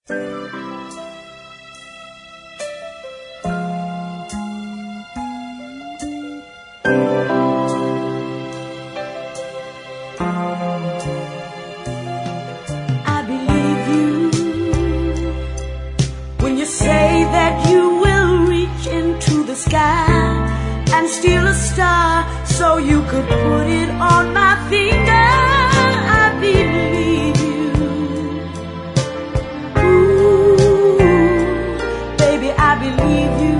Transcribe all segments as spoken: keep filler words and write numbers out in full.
I believe you when you say that you will reach into the sky and steal a star so you could put it on my finger. I believe you. Ooh, baby, I believe you.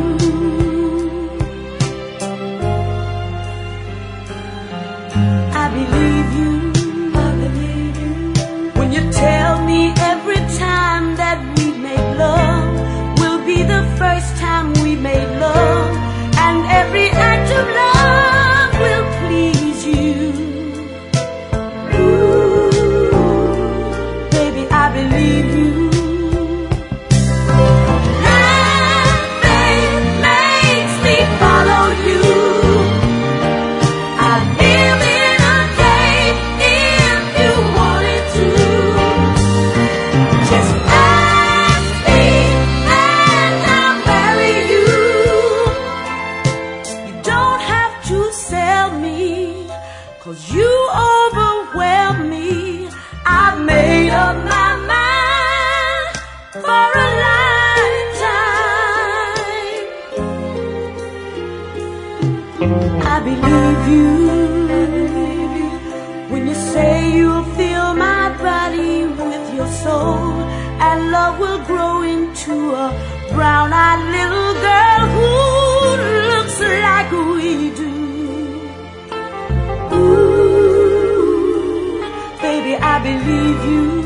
I believe you. I believe you. When you tell me every time that we made love will be the first time we made love, and every act of love will please you. Ooh, baby, I believe you. Nothing makes me follow you. I'd live in a day if you wanted to. Just ask me and I'll marry you. You don't have to sell me, 'cause you overwhelm me. I've made up my mind for a lifetime. I believe you when you say you'll fill my body with your soul, and love will grow into a brown-eyed little girl who looks like we do. Ooh, baby, I believe you.